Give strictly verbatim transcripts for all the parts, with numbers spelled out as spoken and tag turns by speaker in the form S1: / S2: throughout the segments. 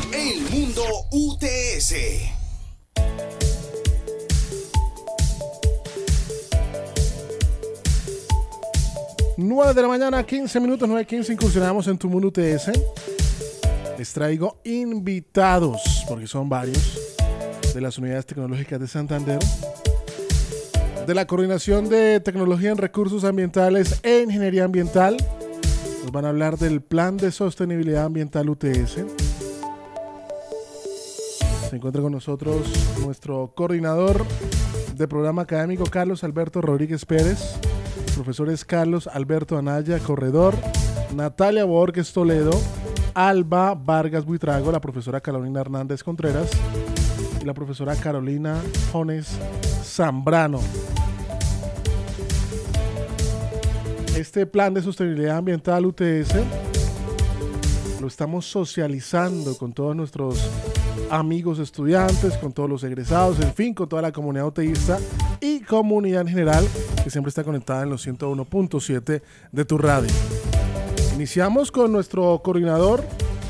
S1: El Mundo U T S.
S2: nueve de la mañana, quince minutos, nueve quince, incursionamos en Tu Mundo U T S. Les traigo invitados, porque son varios, de las unidades tecnológicas de Santander, de la Coordinación de Tecnología en Recursos Ambientales e Ingeniería Ambiental. Nos van a hablar del Plan de Sostenibilidad Ambiental U T S. Se encuentra con nosotros nuestro coordinador de programa académico, Carlos Alberto Rodríguez Pérez. Profesores Carlos Alberto Anaya Corredor, Natalia Borges Toledo, Alba Vargas Buitrago, la profesora Carolina Hernández Contreras y la profesora Carolina Jones Zambrano. Este plan de sostenibilidad ambiental U T S lo estamos socializando con todos nuestros amigos estudiantes, con todos los egresados, en fin, con toda la comunidad uteísta y comunidad en general que siempre está conectada en los ciento uno punto siete de tu radio. Iniciamos con nuestro coordinador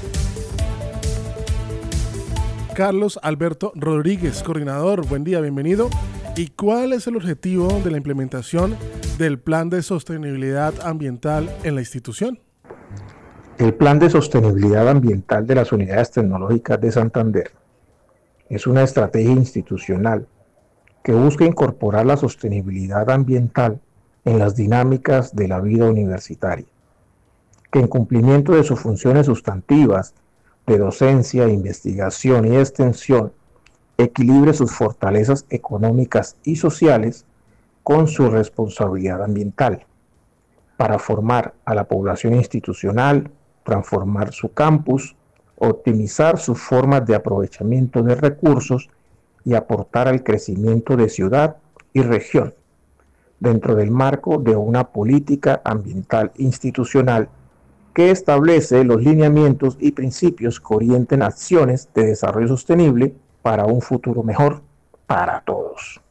S2: Carlos Alberto Rodríguez. Coordinador, buen día, bienvenido. ¿Y cuál es el objetivo de la implementación del Plan de Sostenibilidad Ambiental en la institución?
S3: El Plan de Sostenibilidad Ambiental de las Unidades Tecnológicas de Santander es una estrategia institucional que busca incorporar la sostenibilidad ambiental en las dinámicas de la vida universitaria, que en cumplimiento de sus funciones sustantivas de docencia, investigación y extensión, equilibre sus fortalezas económicas y sociales con su responsabilidad ambiental, para formar a la población institucional, transformar su campus, optimizar sus formas de aprovechamiento de recursos y aportar al crecimiento de ciudad y región, dentro del marco de una política ambiental institucional que establece los lineamientos y principios que orienten acciones de desarrollo sostenible para un futuro mejor para todos.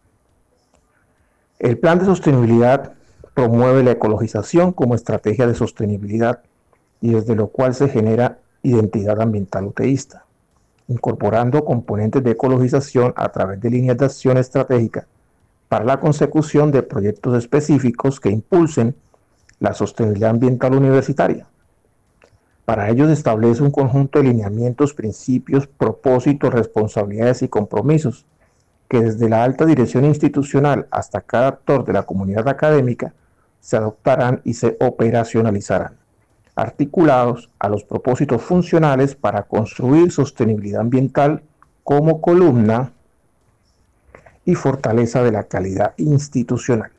S3: El Plan de Sostenibilidad promueve la ecologización como estrategia de sostenibilidad y desde lo cual se genera identidad ambiental uteísta, incorporando componentes de ecologización a través de líneas de acción estratégica para la consecución de proyectos específicos que impulsen la sostenibilidad ambiental universitaria. Para ello se establece un conjunto de lineamientos, principios, propósitos, responsabilidades y compromisos que desde la alta dirección institucional hasta cada actor de la comunidad académica se adoptarán y se operacionalizarán, articulados a los propósitos funcionales para construir sostenibilidad ambiental como columna y fortaleza de la calidad institucional.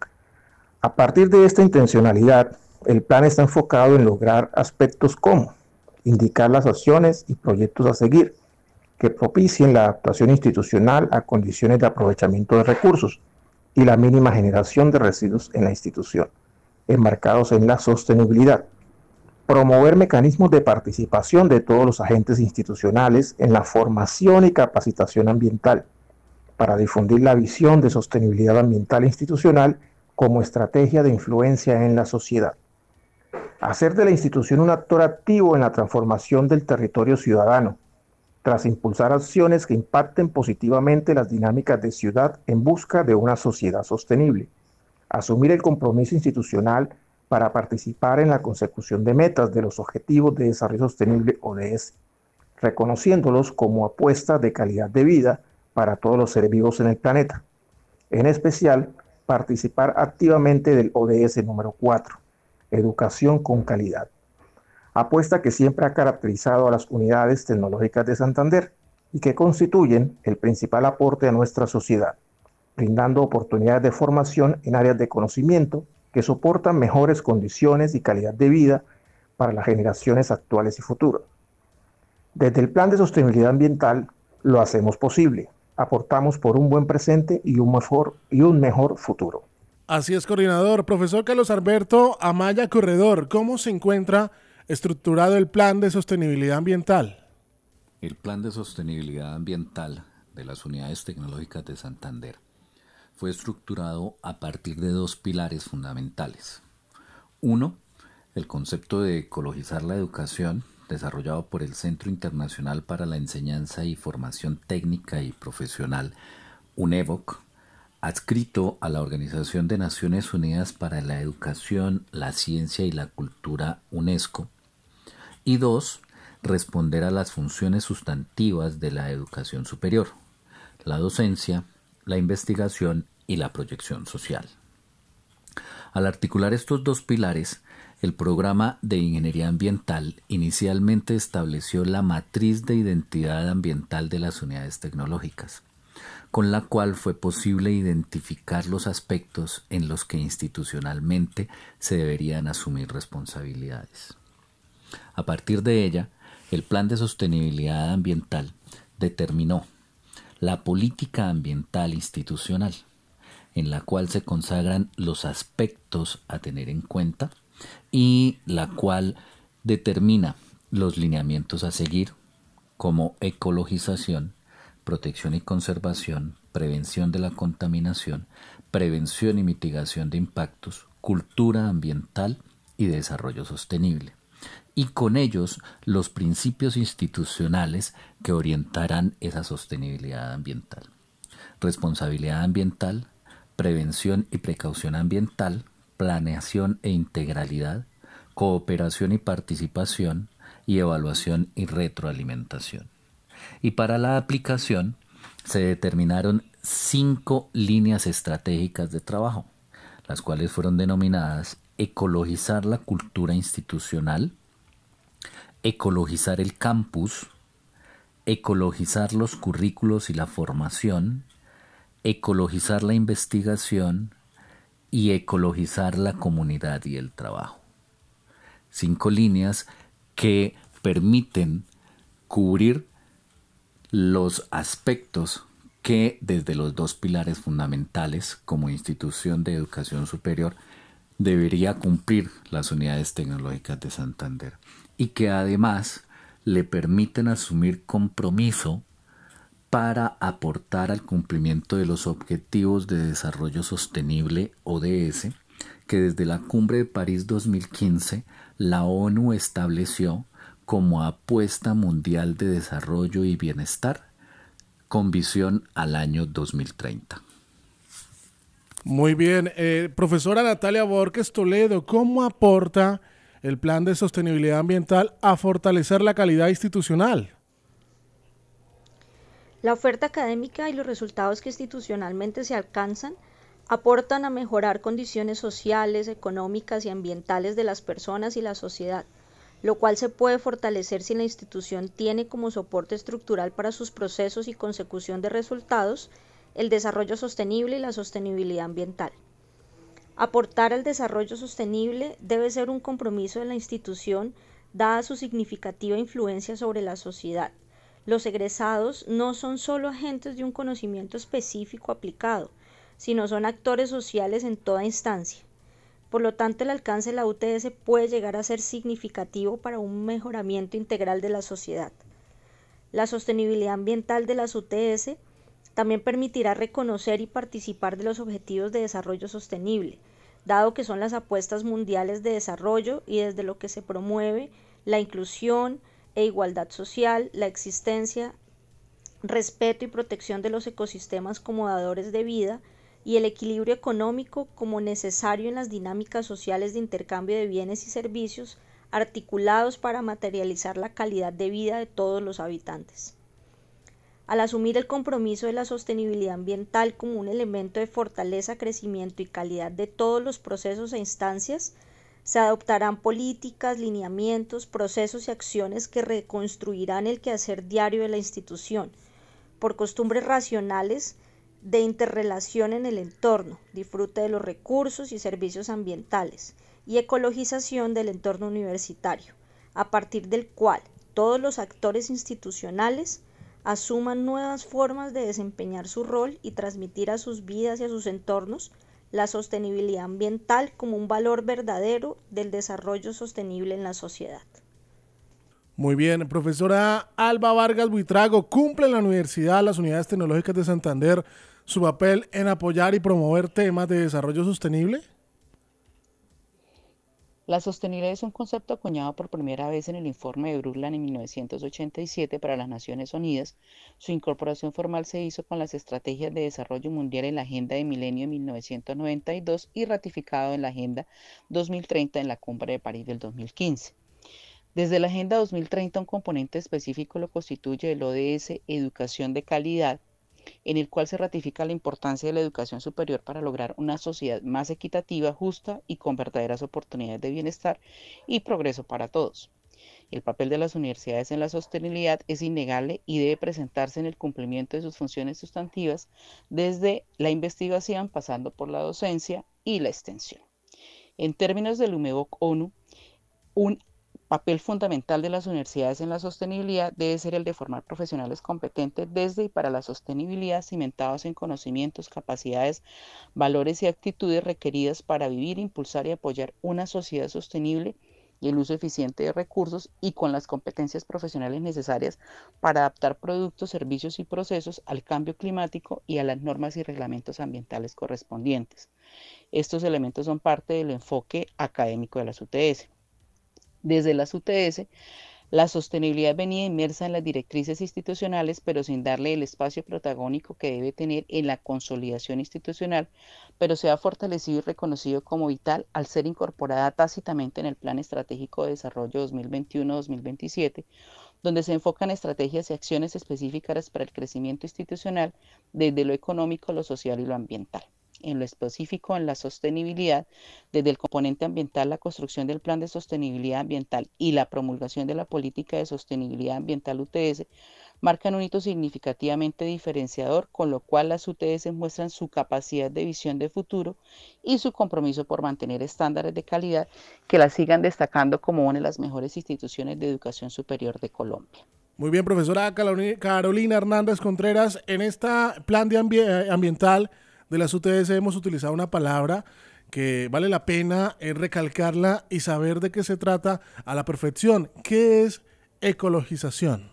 S3: A partir de esta intencionalidad, el plan está enfocado en lograr aspectos como indicar las acciones y proyectos a seguir que propicien la adaptación institucional a condiciones de aprovechamiento de recursos y la mínima generación de residuos en la institución, enmarcados en la sostenibilidad. Promover mecanismos de participación de todos los agentes institucionales en la formación y capacitación ambiental para difundir la visión de sostenibilidad ambiental institucional como estrategia de influencia en la sociedad. Hacer de la institución un actor activo en la transformación del territorio ciudadano, tras impulsar acciones que impacten positivamente las dinámicas de ciudad en busca de una sociedad sostenible. Asumir el compromiso institucional para participar en la consecución de metas de los Objetivos de Desarrollo Sostenible O D S, reconociéndolos como apuestas de calidad de vida para todos los seres vivos en el planeta. En especial, participar activamente del O D S número cuatro, Educación con Calidad. Apuesta que siempre ha caracterizado a las unidades tecnológicas de Santander y que constituyen el principal aporte a nuestra sociedad, brindando oportunidades de formación en áreas de conocimiento que soportan mejores condiciones y calidad de vida para las generaciones actuales y futuras. Desde el Plan de Sostenibilidad Ambiental lo hacemos posible, aportamos por un buen presente y un mejor, y un mejor futuro.
S2: Así es, coordinador. Profesor Carlos Alberto Amaya Corredor, ¿cómo se encuentra estructurado el Plan de Sostenibilidad Ambiental?
S4: El Plan de Sostenibilidad Ambiental de las Unidades Tecnológicas de Santander fue estructurado a partir de dos pilares fundamentales. Uno, el concepto de ecologizar la educación desarrollado por el Centro Internacional para la Enseñanza y Formación Técnica y Profesional, UNEVOC, adscrito a la Organización de Naciones Unidas para la Educación, la Ciencia y la Cultura, UNESCO. Y dos, responder a las funciones sustantivas de la educación superior, la docencia, la investigación y la proyección social. Al articular estos dos pilares, el programa de Ingeniería Ambiental inicialmente estableció la matriz de identidad ambiental de las unidades tecnológicas, con la cual fue posible identificar los aspectos en los que institucionalmente se deberían asumir responsabilidades. A partir de ella, el Plan de Sostenibilidad Ambiental determinó la política ambiental institucional, en la cual se consagran los aspectos a tener en cuenta y la cual determina los lineamientos a seguir como ecologización, protección y conservación, prevención de la contaminación, prevención y mitigación de impactos, cultura ambiental y desarrollo sostenible, y con ellos los principios institucionales que orientarán esa sostenibilidad ambiental: responsabilidad ambiental, prevención y precaución ambiental, planeación e integralidad, cooperación y participación, y evaluación y retroalimentación. Y para la aplicación se determinaron cinco líneas estratégicas de trabajo, las cuales fueron denominadas ecologizar la cultura institucional, ecologizar el campus, ecologizar los currículos y la formación, ecologizar la investigación y ecologizar la comunidad y el trabajo. Cinco líneas que permiten cubrir los aspectos que desde los dos pilares fundamentales como institución de educación superior debería cumplir las unidades tecnológicas de Santander, y que además le permiten asumir compromiso para aportar al cumplimiento de los Objetivos de Desarrollo Sostenible O D S, que desde la Cumbre de París dos mil quince la ONU estableció como apuesta mundial de desarrollo y bienestar con visión al año dos mil treinta.
S2: Muy bien. Eh, profesora Natalia Borges Toledo, ¿cómo aporta el Plan de Sostenibilidad Ambiental a fortalecer la calidad institucional?
S5: La oferta académica y los resultados que institucionalmente se alcanzan aportan a mejorar condiciones sociales, económicas y ambientales de las personas y la sociedad, lo cual se puede fortalecer si la institución tiene como soporte estructural para sus procesos y consecución de resultados el desarrollo sostenible y la sostenibilidad ambiental. Aportar al desarrollo sostenible debe ser un compromiso de la institución dada su significativa influencia sobre la sociedad. Los egresados no son solo agentes de un conocimiento específico aplicado, sino son actores sociales en toda instancia. Por lo tanto, el alcance de la U T S puede llegar a ser significativo para un mejoramiento integral de la sociedad. La sostenibilidad ambiental de las U T S también permitirá reconocer y participar de los Objetivos de Desarrollo Sostenible, dado que son las apuestas mundiales de desarrollo y desde lo que se promueve la inclusión e igualdad social, la existencia, respeto y protección de los ecosistemas como dadores de vida y el equilibrio económico como necesario en las dinámicas sociales de intercambio de bienes y servicios articulados para materializar la calidad de vida de todos los habitantes. Al asumir el compromiso de la sostenibilidad ambiental como un elemento de fortaleza, crecimiento y calidad de todos los procesos e instancias, se adoptarán políticas, lineamientos, procesos y acciones que reconstruirán el quehacer diario de la institución, por costumbres racionales de interrelación en el entorno, disfrute de los recursos y servicios ambientales y ecologización del entorno universitario, a partir del cual todos los actores institucionales asuman nuevas formas de desempeñar su rol y transmitir a sus vidas y a sus entornos la sostenibilidad ambiental como un valor verdadero del desarrollo sostenible en la sociedad.
S2: Muy bien, profesora Alba Vargas Buitrago, ¿cumple la universidad, las unidades tecnológicas de Santander, su papel en apoyar y promover temas de desarrollo sostenible?
S6: La sostenibilidad es un concepto acuñado por primera vez en el informe de Brundtland en mil novecientos ochenta y siete para las Naciones Unidas. Su incorporación formal se hizo con las Estrategias de Desarrollo Mundial en la Agenda de Milenio de mil novecientos noventa y dos y ratificado en la Agenda dos mil treinta en la Cumbre de París del dos mil quince. Desde la Agenda dos mil treinta, un componente específico lo constituye el O D S Educación de Calidad, en el cual se ratifica la importancia de la educación superior para lograr una sociedad más equitativa, justa y con verdaderas oportunidades de bienestar y progreso para todos. El papel de las universidades en la sostenibilidad es innegable y debe presentarse en el cumplimiento de sus funciones sustantivas, desde la investigación pasando por la docencia y la extensión. En términos del UMEVOC ONU, un papel fundamental de las universidades en la sostenibilidad debe ser el de formar profesionales competentes desde y para la sostenibilidad, cimentados en conocimientos, capacidades, valores y actitudes requeridas para vivir, impulsar y apoyar una sociedad sostenible y el uso eficiente de recursos, y con las competencias profesionales necesarias para adaptar productos, servicios y procesos al cambio climático y a las normas y reglamentos ambientales correspondientes. Estos elementos son parte del enfoque académico de las U T S. Desde las U T S, la sostenibilidad venía inmersa en las directrices institucionales, pero sin darle el espacio protagónico que debe tener en la consolidación institucional, pero se ha fortalecido y reconocido como vital al ser incorporada tácitamente en el Plan Estratégico de Desarrollo dos mil veintiuno a dos mil veintisiete, donde se enfocan estrategias y acciones específicas para el crecimiento institucional desde lo económico, lo social y lo ambiental. En lo específico, en la sostenibilidad, desde el componente ambiental, la construcción del Plan de Sostenibilidad Ambiental y la promulgación de la Política de Sostenibilidad Ambiental U T S marcan un hito significativamente diferenciador, con lo cual las U T S muestran su capacidad de visión de futuro y su compromiso por mantener estándares de calidad que las sigan destacando como una de las mejores instituciones de educación superior de Colombia.
S2: Muy bien, profesora Carolina Hernández Contreras. En este plan de ambi- ambiental de las U T S hemos utilizado una palabra que vale la pena recalcarla y saber de qué se trata a la perfección. ¿Qué es ecologización?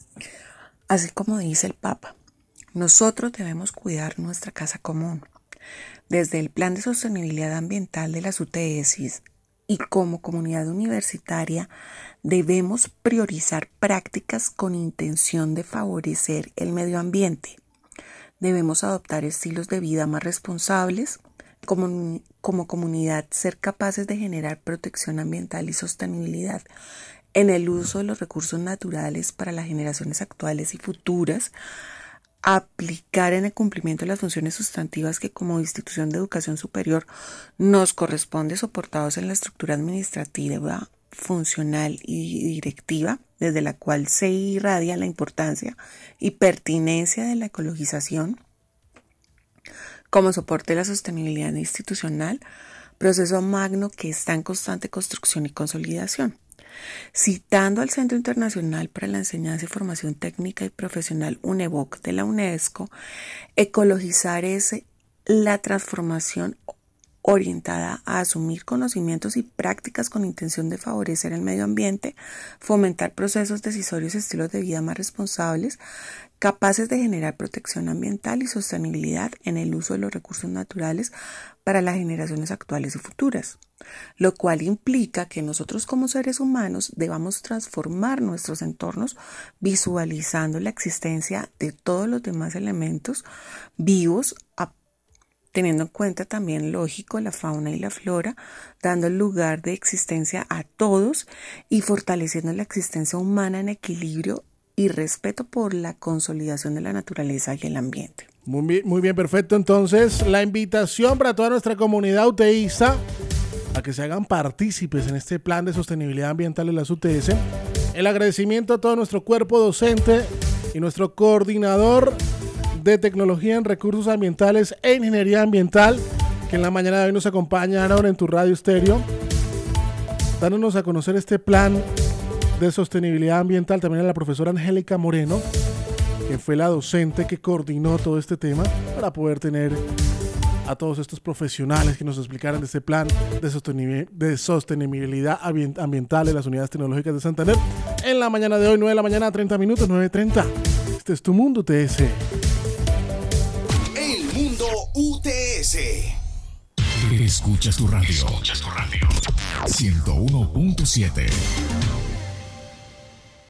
S7: Así como dice el Papa, nosotros debemos cuidar nuestra casa común. Desde el Plan de Sostenibilidad Ambiental de las U T S y como comunidad universitaria debemos priorizar prácticas con intención de favorecer el medio ambiente. Debemos adoptar estilos de vida más responsables, como, como comunidad ser capaces de generar protección ambiental y sostenibilidad en el uso de los recursos naturales para las generaciones actuales y futuras, aplicar en el cumplimiento de las funciones sustantivas que como institución de educación superior nos corresponde, soportados en la estructura administrativa, funcional y directiva, desde la cual se irradia la importancia y pertinencia de la ecologización como soporte de la sostenibilidad institucional, proceso magno que está en constante construcción y consolidación. Citando al Centro Internacional para la Enseñanza y Formación Técnica y Profesional UNEVOC de la UNESCO, ecologizar es la transformación orientada a asumir conocimientos y prácticas con intención de favorecer el medio ambiente, fomentar procesos decisorios y estilos de vida más responsables, capaces de generar protección ambiental y sostenibilidad en el uso de los recursos naturales para las generaciones actuales y futuras, lo cual implica que nosotros como seres humanos debamos transformar nuestros entornos visualizando la existencia de todos los demás elementos vivos, a teniendo en cuenta también, lógico, la fauna y la flora, dando lugar de existencia a todos y fortaleciendo la existencia humana en equilibrio y respeto por la consolidación de la naturaleza y el ambiente.
S2: Muy bien, muy bien, perfecto. Entonces, la invitación para toda nuestra comunidad UTEísta a que se hagan partícipes en este plan de sostenibilidad ambiental de las U T S. El agradecimiento a todo nuestro cuerpo docente y nuestro coordinador de Tecnología en Recursos Ambientales e Ingeniería Ambiental, que en la mañana de hoy nos acompañaron en tu radio estéreo, dándonos a conocer este plan de sostenibilidad ambiental. También a la profesora Angélica Moreno, que fue la docente que coordinó todo este tema, para poder tener a todos estos profesionales que nos explicaran de este plan de sostenibilidad, de sostenibilidad ambiental de las unidades tecnológicas de Santander. En la mañana de hoy, nueve de la mañana, treinta minutos, nueve treinta. Este es tu Mundo U T S.
S1: El Mundo U T S.
S8: Escuchas tu radio. Escuchas tu radio. ciento uno punto siete.